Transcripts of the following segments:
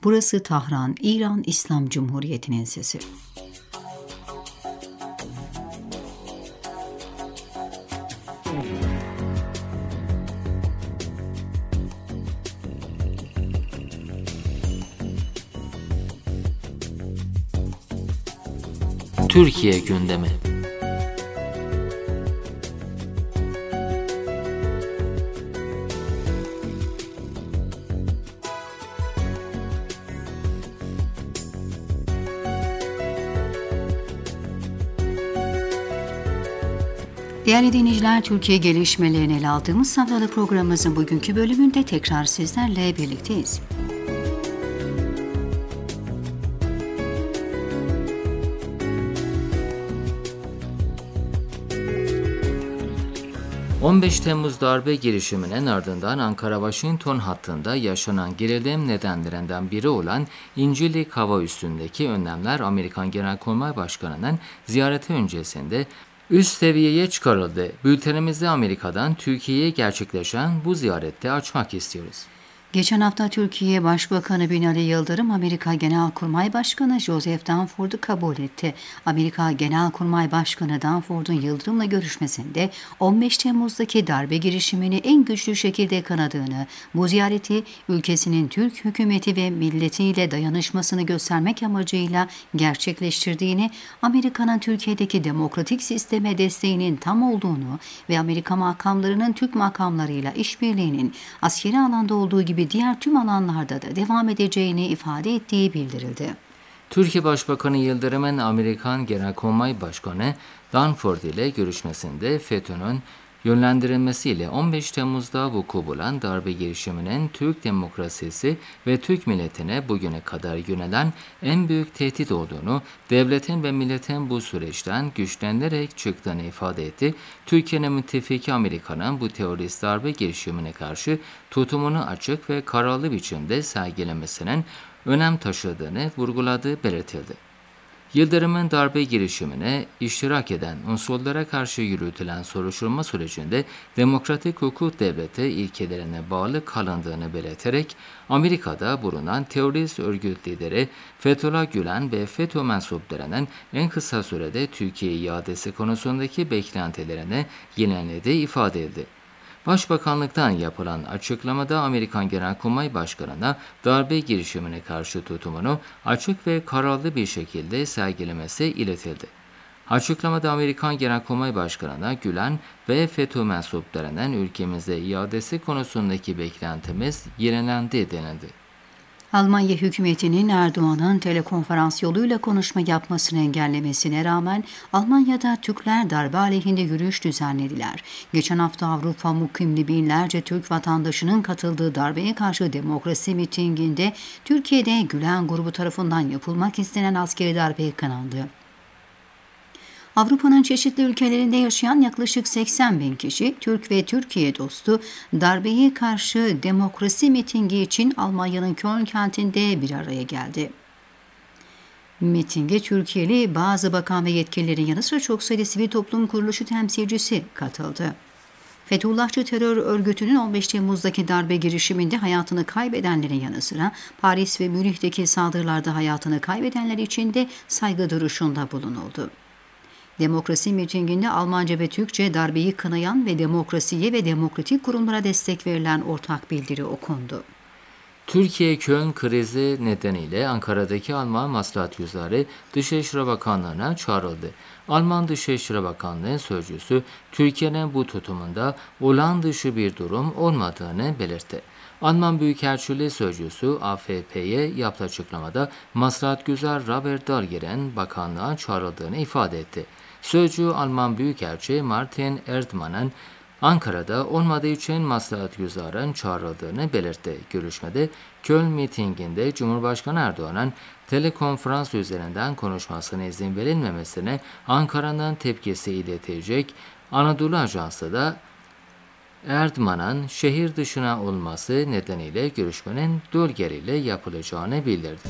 Burası Tahran, İran İslam Cumhuriyeti'nin sesi. Türkiye gündemi. Değerli dinleyiciler, Türkiye gelişmelerini ele aldığımız haftalık programımızın bugünkü bölümünde tekrar sizlerle birlikteyiz. 15 Temmuz darbe girişiminin ardından Ankara-Washington hattında yaşanan gerilim nedenlerinden biri olan İncirlik hava üssündeki önlemler Amerikan Genelkurmay Başkanı'nın ziyareti öncesinde üst seviyeye çıkarıldı. Bültenimizi Amerika'dan Türkiye'ye gerçekleşen bu ziyarette açmak istiyoruz. Geçen hafta Türkiye Başbakanı Binali Yıldırım, Amerika Genelkurmay Başkanı Joseph Dunford'u kabul etti. Amerika Genelkurmay Başkanı Dunford'un Yıldırım'la görüşmesinde 15 Temmuz'daki darbe girişimini en güçlü şekilde kınadığını, bu ziyareti ülkesinin Türk hükümeti ve milletiyle dayanışmasını göstermek amacıyla gerçekleştirdiğini, Amerika'nın Türkiye'deki demokratik sisteme desteğinin tam olduğunu ve Amerika makamlarının Türk makamlarıyla işbirliğinin askeri alanda olduğu gibi diğer tüm alanlarda da devam edeceğini ifade ettiği bildirildi. Türkiye Başbakanı Yıldırım'ın Amerikan Genelkurmay Başkanı Dunford ile görüşmesinde FETÖ'nün yönlendirilmesiyle 15 Temmuz'da vuku bulan darbe girişiminin Türk demokrasisi ve Türk milletine bugüne kadar yönelen en büyük tehdit olduğunu, devletin ve milletin bu süreçten güçlenerek çıktığını ifade etti. Türkiye'nin müttefiki Amerika'nın bu terörist darbe girişimine karşı tutumunu açık ve kararlı biçimde sergilemesinin önem taşıdığını vurguladığı belirtildi. Yıldırım'ın darbe girişimine iştirak eden unsurlara karşı yürütülen soruşturma sürecinde demokratik hukuk devleti ilkelerine bağlı kalındığını belirterek, Amerika'da bulunan terörist örgüt lideri Fethullah Gülen ve FETÖ mensuplarının en kısa sürede Türkiye iadesi konusundaki beklentilerini yenilediği ifade edildi. Başbakanlıktan yapılan açıklamada Amerikan Genelkurmay Başkanı'na darbe girişimine karşı tutumunu açık ve kararlı bir şekilde sergilemesi iletildi. Açıklamada Amerikan Genelkurmay Başkanı'na Gülen ve FETÖ mensuplarının ülkemize iadesi konusundaki beklentimiz yenilendi denildi. Almanya hükümetinin Erdoğan'ın telekonferans yoluyla konuşma yapmasını engellemesine rağmen Almanya'da Türkler darbe aleyhinde yürüyüş düzenlediler. Geçen hafta Avrupa mukimli binlerce Türk vatandaşının katıldığı darbeye karşı demokrasi mitinginde Türkiye'de Gülen grubu tarafından yapılmak istenen askeri darbe kınandı. Avrupa'nın çeşitli ülkelerinde yaşayan yaklaşık 80 bin kişi, Türk ve Türkiye dostu, darbeye karşı demokrasi mitingi için Almanya'nın Köln kentinde bir araya geldi. Mitinge Türkiye'li bazı bakan ve yetkililerin yanı sıra çok sayıda sivil toplum kuruluşu temsilcisi katıldı. Fethullahçı terör örgütünün 15 Temmuz'daki darbe girişiminde hayatını kaybedenlerin yanı sıra Paris ve Münih'teki saldırılarda hayatını kaybedenler için de saygı duruşunda bulunuldu. Demokrasi mitinginde Almanca ve Türkçe darbeyi kınayan ve demokrasiye ve demokratik kurumlara destek verilen ortak bildiri okundu. Türkiye Köln krizi nedeniyle Ankara'daki Alman maslahatçıları Dışişleri Bakanlığı'na çağrıldı. Alman Dışişleri Bakanlığı sözcüsü Türkiye'nin bu tutumunda olağan dışı bir durum olmadığını belirtti. Alman Büyükelçiliği sözcüsü AFP'ye yaptığı açıklamada maslahatgüzar Robert Dahlger'in bakanlığa çağrıldığını ifade etti. Sözcü Alman Büyükelçi Martin Erdmann'ın Ankara'da olmadığı için maslahatgüzarın çağrıldığını belirtti. Görüşmede Köln mitinginde Cumhurbaşkanı Erdoğan'ın telekonferans üzerinden konuşmasına izin verilmemesine Ankara'nın tepkisi iletecek. Anadolu Ajansı da Erdmann'ın şehir dışına olması nedeniyle görüşmenin Dahlger ile yapılacağını bildirdi.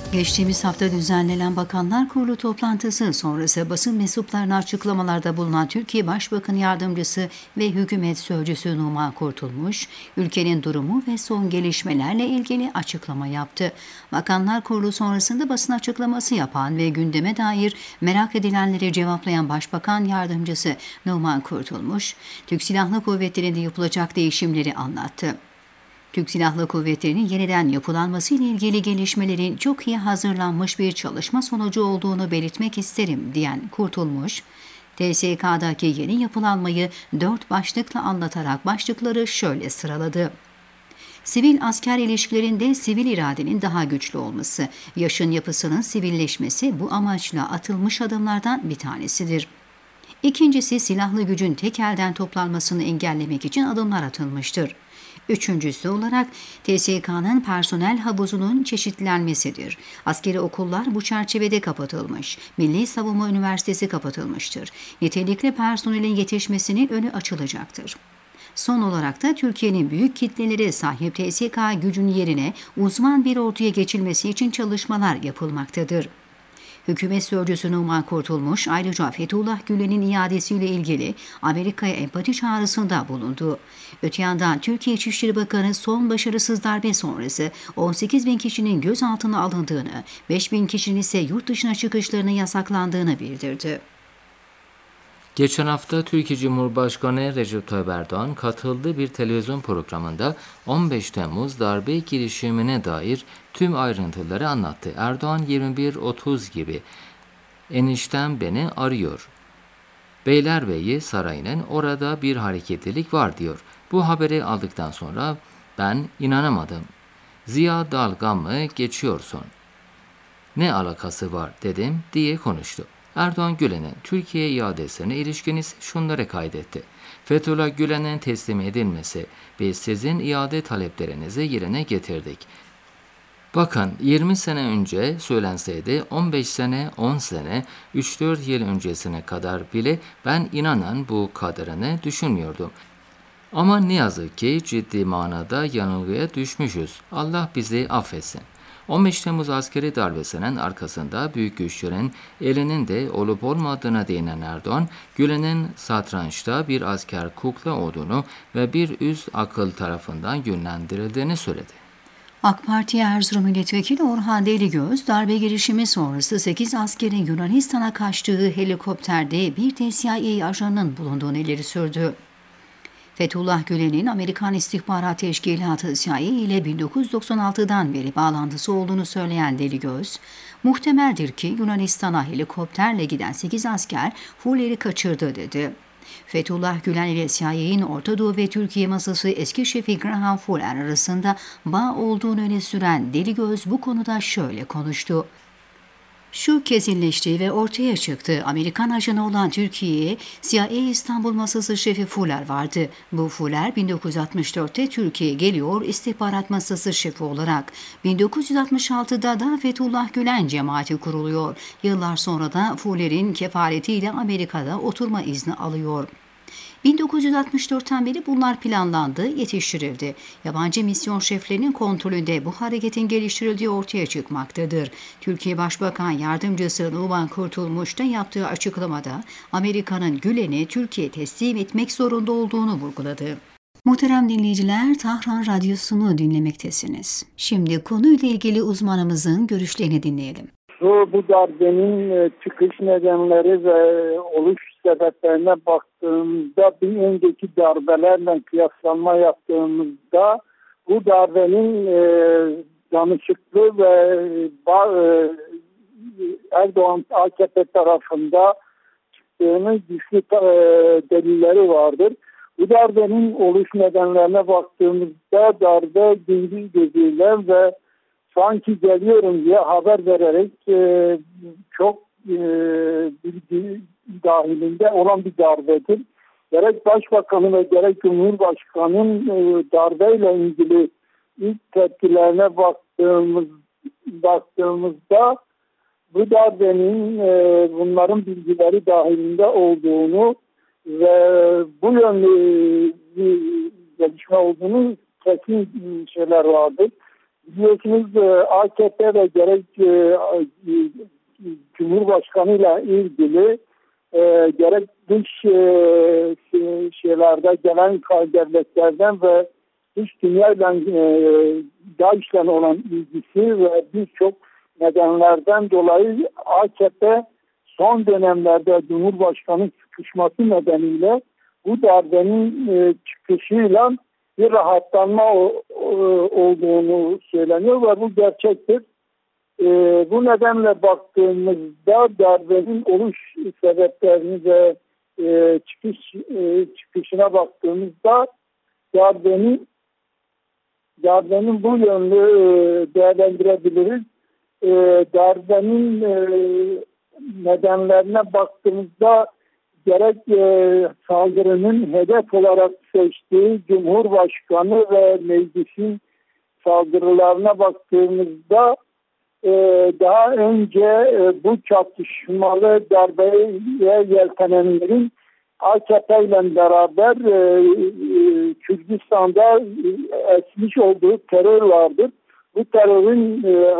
Geçtiğimiz hafta düzenlenen Bakanlar Kurulu toplantısı sonrası basın mensuplarına açıklamalarda bulunan Türkiye Başbakanı Yardımcısı ve Hükümet Sözcüsü Numan Kurtulmuş, ülkenin durumu ve son gelişmelerle ilgili açıklama yaptı. Bakanlar Kurulu sonrasında basın açıklaması yapan ve gündeme dair merak edilenleri cevaplayan Başbakan Yardımcısı Numan Kurtulmuş, Türk Silahlı Kuvvetleri'nde yapılacak değişimleri anlattı. Türk Silahlı Kuvvetleri'nin yeniden yapılanması ile ilgili gelişmelerin çok iyi hazırlanmış bir çalışma sonucu olduğunu belirtmek isterim diyen Kurtulmuş, TSK'daki yeni yapılanmayı 4 başlıkla anlatarak başlıkları şöyle sıraladı. Sivil-asker ilişkilerinde sivil iradenin daha güçlü olması, yaşın yapısının sivilleşmesi bu amaçla atılmış adımlardan bir tanesidir. İkincisi, silahlı gücün tek elden toplanmasını engellemek için adımlar atılmıştır. Üçüncüsü olarak TSK'nın personel havuzunun çeşitlenmesidir. Askeri okullar bu çerçevede kapatılmış. Milli Savunma Üniversitesi kapatılmıştır. Nitelikli personelin yetişmesinin önü açılacaktır. Son olarak da Türkiye'nin büyük kitlelere sahip TSK gücünün yerine uzman bir orduya geçilmesi için çalışmalar yapılmaktadır. Hükümet Sözcüsü Numan Kurtulmuş ayrıca Fethullah Gülen'in iadesiyle ilgili Amerika'ya empati çağrısında bulundu. Öte yandan Türkiye İçişleri Bakanı son başarısız darbe sonrası 18 bin kişinin gözaltına alındığını, 5 bin kişinin ise yurt dışına çıkışlarının yasaklandığını bildirdi. Geçen hafta Türkiye Cumhurbaşkanı Recep Tayyip Erdoğan katıldığı bir televizyon programında 15 Temmuz darbe girişimine dair tüm ayrıntıları anlattı. Erdoğan 21.30 gibi eniştem beni arıyor. Beylerbeyi Sarayı'nın orada bir hareketlilik var diyor. Bu haberi aldıktan sonra ben inanamadım. Ziya dalga mı geçiyorsun? Ne alakası var dedim diye konuştu. Erdoğan Gülen'in Türkiye iadesine ilişkin ise şunları kaydetti. Fethullah Gülen'in teslim edilmesi ve sizin iade taleplerinizi yerine getirdik. Bakın 20 sene önce söylenseydi 15 sene, 10 sene, 3-4 yıl öncesine kadar bile ben inanan bu kadarını düşünmüyordum. Ama ne yazık ki ciddi manada yanılgıya düşmüşüz. Allah bizi affetsin. 15 Temmuz askeri darbesinin arkasında büyük güçlerin elinin de olup olmadığına değinen Erdoğan, Gülen'in satrançta bir asker kukla olduğunu ve bir üst akıl tarafından yönlendirildiğini söyledi. AK Parti Erzurum Milletvekili Orhan Deligöz, darbe girişimi sonrası 8 askerin Yunanistan'a kaçtığı helikopterde bir de CIA ajanının bulunduğunu ileri sürdü. Fethullah Gülen'in Amerikan İstihbarat Teşkilatı CIA ile 1996'dan beri bağlantısı olduğunu söyleyen Deligöz, muhtemeldir ki Yunanistan'a helikopterle giden 8 asker Fuller'i kaçırdı dedi. Fethullah Gülen ile CIA'nin Orta Doğu ve Türkiye masası eski şefi Graham Fuller arasında bağ olduğunu öne süren Deligöz bu konuda şöyle konuştu. Şu kesinleşti ve ortaya çıktı. Amerikan ajanı olan Türkiye'ye CIA İstanbul masası şefi Fuller vardı. Bu Fuller 1964'te Türkiye'ye geliyor istihbarat masası şefi olarak. 1966'da da Fethullah Gülen cemaati kuruluyor. Yıllar sonra da Fuller'in kefaletiyle Amerika'da oturma izni alıyor. 1964'ten beri bunlar planlandı, yetiştirildi. Yabancı misyon şeflerinin kontrolünde bu hareketin geliştirildiği ortaya çıkmaktadır. Türkiye Başbakan Yardımcısı Numan Kurtulmuş da yaptığı açıklamada Amerika'nın Gülen'i Türkiye teslim etmek zorunda olduğunu vurguladı. Muhterem dinleyiciler, Tahran Radyosu'nu dinlemektesiniz. Şimdi konuyla ilgili uzmanımızın görüşlerini dinleyelim. Bu darbenin çıkış nedenleri ve oluş sebeplerine baktığımda bir önceki darbelerle kıyaslanma yaptığımızda bu darbenin danışıklı ve Erdoğan AKP tarafında çıktığının güçlü delilleri vardır. Bu darbenin oluş nedenlerine baktığımızda darbe dini gözüyle ve sanki geliyorum diye haber vererek çok bilgi dahilinde olan bir darbedir. Gerek Başbakanı ve gerek Cumhurbaşkanı'nın darbeyle ilgili ilk tepkilerine baktığımızda bu darbenin bunların bilgileri dahilinde olduğunu ve bu yönlü bir gelişme olduğunu kesin şeyler vardır. Biliyorsunuz AKP ve gerek Cumhurbaşkanıyla ilgili gerek dış şeylerde gelen devletlerden ve dış dünyayla DAEŞ'le olan ilgisi ve birçok nedenlerden dolayı AKP son dönemlerde Cumhurbaşkanı sıkışması nedeniyle bu darbenin çıkışıyla bir rahatlanma olduğunu söyleniyor ve bu gerçektir. Bu nedenle baktığımızda darbenin oluş sebeplerini ve çıkışına baktığımızda darbenin bu yönlü değerlendirebiliriz. Darbenin nedenlerine baktığımızda gerek saldırının hedef olarak seçtiği Cumhurbaşkanı ve meclisin saldırılarına baktığımızda daha önce bu çatışmalı darbeye yeltenenlerin AKP ile beraber Kürdistan'da esmiş olduğu terör vardır. Bu terörün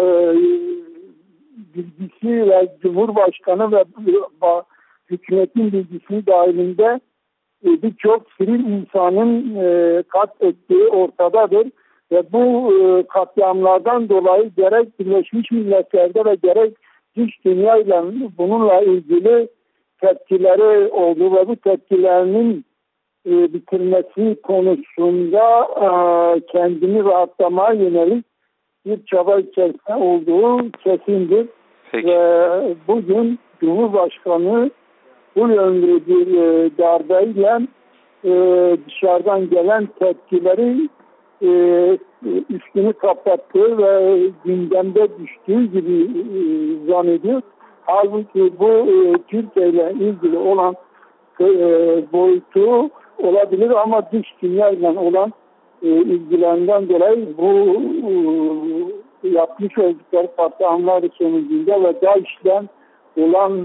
bilgisi ve Cumhurbaşkanı ve hükümetin bilgisi dahilinde birçok sivil insanın katlettiği ortadadır. Ve bu katliamlardan dolayı gerek Birleşmiş Milletler'de ve gerek dış dünyayla bununla ilgili tepkileri oldu ve bu tepkilerinin bitirmesi konusunda kendini rahatlamaya yönelik bir çaba içerisinde olduğu kesindir. Peki. Ve bugün Cumhurbaşkanı bu yönlü bir darbeyle dışarıdan gelen tepkileri üstünü kapattı ve gündemde düştüğü gibi zannediyor. Halbuki bu Türkiye ile ilgili olan boyutu olabilir ama dış dünya ile olan ilgilerinden dolayı bu yapmış oldukları katliamlar sonucunda ve DAEŞ'le olan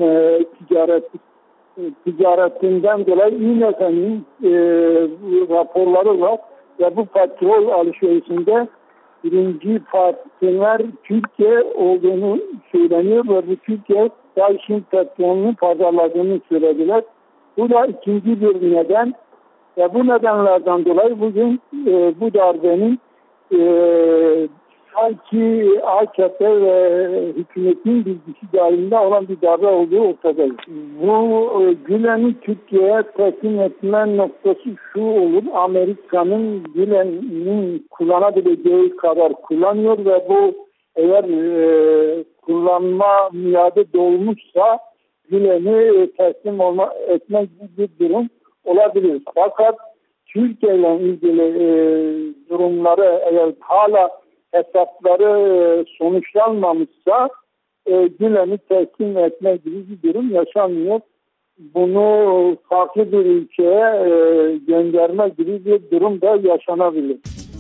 ticaretinden dolayı İMF'nin raporları var. Ve bu petrol alışverişinde birinci partner Türkiye olduğunu söyleniyor ve bu Türkiye DAEŞ'in petrolünü pazarladığını söylediler. Bu da ikinci bir neden. Ve bu nedenlerden dolayı bugün bu darbenin sanki AKP ve hükümetin bilgisi dahilinde olan bir darbe olduğu ortadayız. Bu Gülen'i Türkiye'ye teslim etme noktası şu olur. Amerika'nın Gülen'in kullanabileceği kadar kullanıyor ve bu eğer kullanma miadı dolmuşsa Gülen'i teslim etmek gibi bir durum olabilir. Fakat Türkiye ile ilgili durumları eğer hala hesapları sonuçlanmamışsa Gülen'i teslim etme gibi bir durum yaşanmıyor. Bunu farklı bir ülkeye gönderme gibi bir durum da yaşanabilir.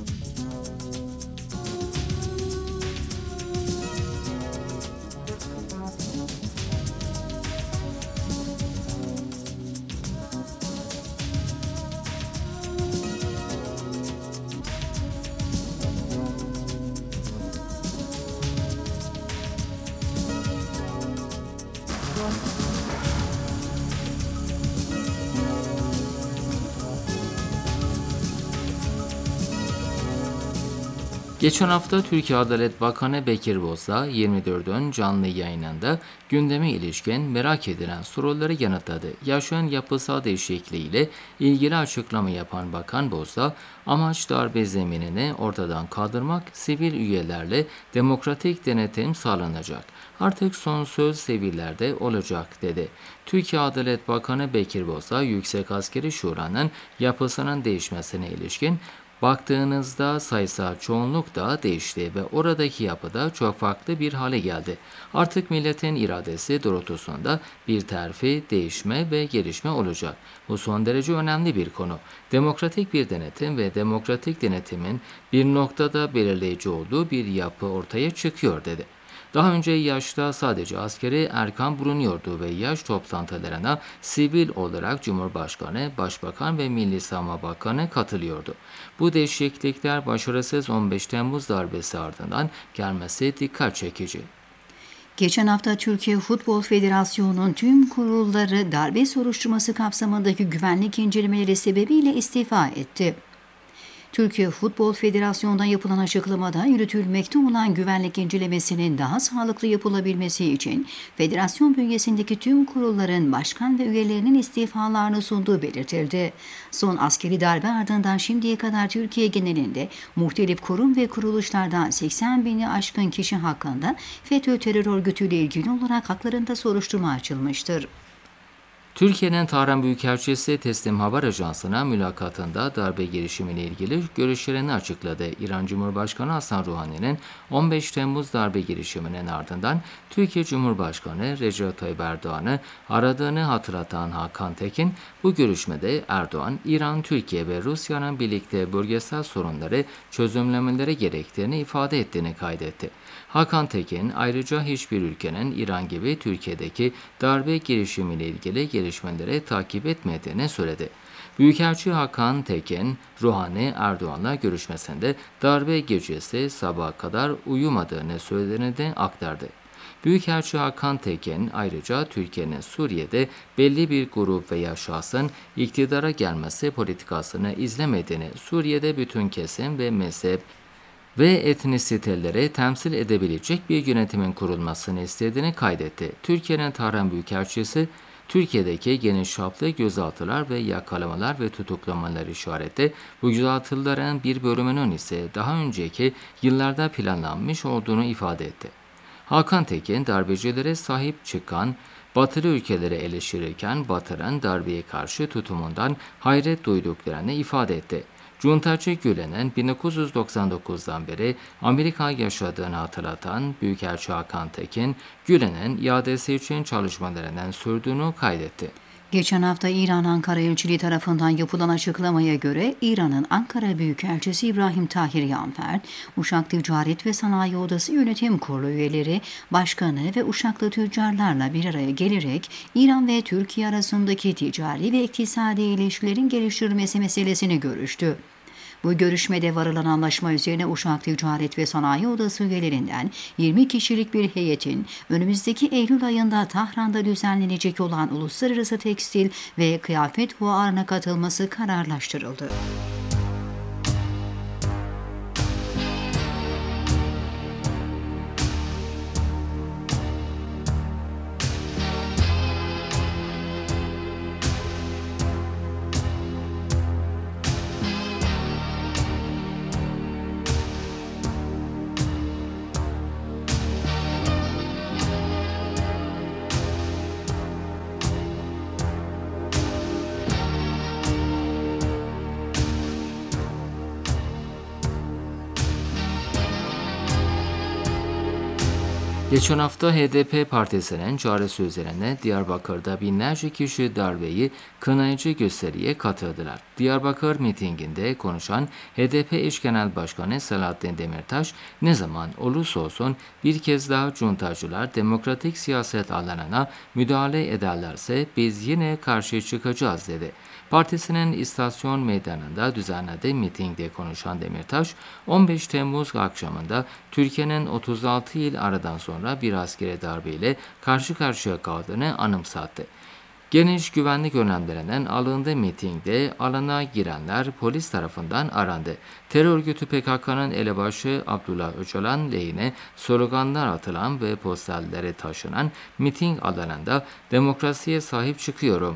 Geçen hafta Türkiye Adalet Bakanı Bekir Bozdağ 24'ün canlı yayınında gündeme ilişkin merak edilen soruları yanıtladı. Yaşayan yapısal değişikliğiyle ilgili açıklama yapan Bakan Bozdağ, amaç darbe zeminini ortadan kaldırmak, sivil üyelerle demokratik denetim sağlanacak. Artık son söz sivillerde olacak dedi. Türkiye Adalet Bakanı Bekir Bozdağ, Yüksek Askeri Şura'nın yapısının değişmesine ilişkin baktığınızda sayısal çoğunluk da değişti ve oradaki yapı da çok farklı bir hale geldi. Artık milletin iradesi doğrultusunda bir terfi, değişme ve gelişme olacak. Bu son derece önemli bir konu. Demokratik bir denetim ve demokratik denetimin bir noktada belirleyici olduğu bir yapı ortaya çıkıyor dedi. Daha önce yaşta sadece askeri erkan bulunuyordu ve yaş toplantılarına sivil olarak Cumhurbaşkanı, Başbakan ve Milli Savunma Bakanı katılıyordu. Bu değişiklikler başarısız 15 Temmuz darbesi ardından gelmesi dikkat çekici. Geçen hafta Türkiye Futbol Federasyonu'nun tüm kurulları darbe soruşturması kapsamındaki güvenlik incelemeleri sebebiyle istifa etti. Türkiye Futbol Federasyonu'ndan yapılan açıklamada yürütülmekte olan güvenlik incelemesinin daha sağlıklı yapılabilmesi için federasyon bünyesindeki tüm kurulların başkan ve üyelerinin istifalarını sunduğu belirtildi. Son askeri darbe ardından şimdiye kadar Türkiye genelinde muhtelif kurum ve kuruluşlardan 80 bini aşkın kişi hakkında FETÖ terör örgütüyle ilgili olarak haklarında soruşturma açılmıştır. Türkiye'nin Tahran Büyükelçisi Teslim Haber Ajansı'na mülakatında darbe girişimiyle ilgili görüşlerini açıkladı. İran Cumhurbaşkanı Hasan Ruhani'nin 15 Temmuz darbe girişiminin ardından Türkiye Cumhurbaşkanı Recep Tayyip Erdoğan'ı aradığını hatırlatan Hakan Tekin, bu görüşmede Erdoğan, İran, Türkiye ve Rusya'nın birlikte bölgesel sorunları çözümlemeleri gerektiğini ifade ettiğini kaydetti. Hakan Tekin ayrıca hiçbir ülkenin İran gibi Türkiye'deki darbe girişimiyle ilgili gelişmeleri takip etmediğini söyledi. Büyükelçi Hakan Tekin, Ruhani Erdoğan'la görüşmesinde darbe gecesi sabaha kadar uyumadığını söylediğini de aktardı. Büyükelçi Hakan Tekin ayrıca Türkiye'nin Suriye'de belli bir grup veya şahsın iktidara gelmesi politikasını izlemediğini, Suriye'de bütün kesim ve mezhep ve etnisiteleri temsil edebilecek bir yönetimin kurulmasını istediğini kaydetti. Türkiye'nin Tahran Büyükelçisi, Türkiye'deki geniş çaplı gözaltılar ve yakalamalar ve tutuklamalar işareti, bu gözaltıların bir bölümünün ise daha önceki yıllarda planlanmış olduğunu ifade etti. Hakan Tekin, darbecilere sahip çıkan Batılı ülkeleri eleştirirken Batı'nın darbeye karşı tutumundan hayret duyduklarını ifade etti. Cuntacı Gülen'in 1999'dan beri Amerika yaşadığını hatırlatan Büyükelçi Hakan Tekin, Gülen'in iadesi için çalışmalarının sürdüğünü kaydetti. Geçen hafta İran Ankara Elçiliği tarafından yapılan açıklamaya göre İran'ın Ankara Büyükelçisi İbrahim Tahir Yanfer, Uşak Ticaret ve Sanayi Odası Yönetim Kurulu üyeleri, başkanı ve Uşaklı tüccarlarla bir araya gelerek İran ve Türkiye arasındaki ticari ve iktisadi ilişkilerin geliştirilmesi meselesini görüştü. Bu görüşmede varılan anlaşma üzerine Uşak Ticaret ve Sanayi Odası üyelerinden 20 kişilik bir heyetin önümüzdeki Eylül ayında Tahran'da düzenlenecek olan Uluslararası Tekstil ve Kıyafet Fuarı'na katılması kararlaştırıldı. Geçen hafta HDP partisinin çağrısı üzerine Diyarbakır'da binlerce kişi darbeyi kınayıcı gösteriye katıldılar. Diyarbakır mitinginde konuşan HDP eş genel başkanı Selahattin Demirtaş, ne zaman olursa olsun bir kez daha cuntacılar demokratik siyaset alanına müdahale ederlerse biz yine karşı çıkacağız dedi. Partisinin istasyon meydanında düzenlediği mitingde konuşan Demirtaş, 15 Temmuz akşamında Türkiye'nin 36 yıl aradan sonra bir askeri darbeyle karşı karşıya kaldığını anımsattı. Geniş güvenlik önlemlerinden alındığı mitingde alana girenler polis tarafından arandı. Terör örgütü PKK'nın elebaşı Abdullah Öcalan lehine sloganlar atılan ve posterleri taşınan miting alanında demokrasiye sahip çıkıyorum,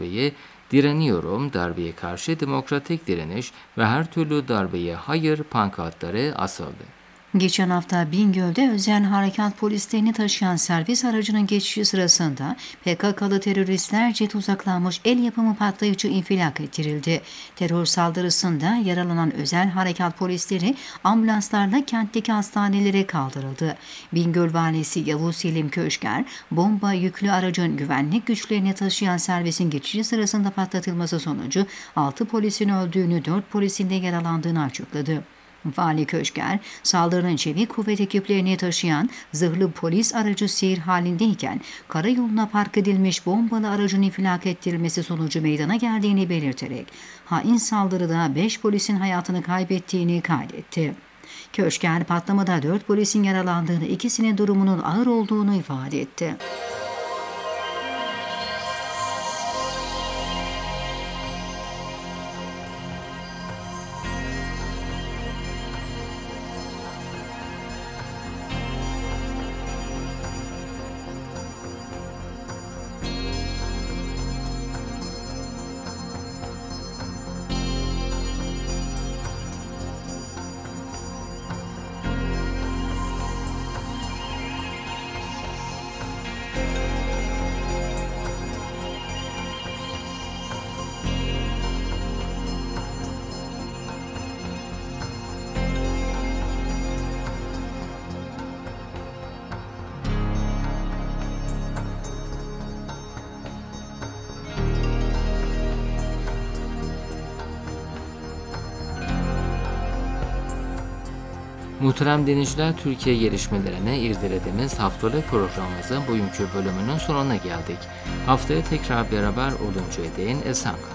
direniyorum, darbeye karşı demokratik direniş ve her türlü darbeye hayır pankartları asıldı. Geçen hafta Bingöl'de özel harekat polislerini taşıyan servis aracının geçişi sırasında PKK'lı teröristlerce tuzaklanmış el yapımı patlayıcı infilak ettirildi. Terör saldırısında yaralanan özel harekat polisleri ambulanslarla kentteki hastanelere kaldırıldı. Bingöl valisi Yavuz Selim Köşker, bomba yüklü aracın güvenlik güçlerini taşıyan servisin geçişi sırasında patlatılması sonucu 6 polisin öldüğünü, 4 polisin de yaralandığını açıkladı. Vali Köşker, saldırının çevik kuvvet ekiplerini taşıyan zırhlı polis aracı seyir halindeyken karayoluna park edilmiş bombalı aracın infilak ettirilmesi sonucu meydana geldiğini belirterek hain saldırıda 5 polisin hayatını kaybettiğini kaydetti. Köşker patlamada 4 polisin yaralandığını, ikisinin durumunun ağır olduğunu ifade etti. Muhterem dinleyiciler, Türkiye gelişmelerine irdelediğimiz haftalık programımızın bugünkü bölümünün sonuna geldik. Haftaya tekrar beraber oluncaya değin esen kalın.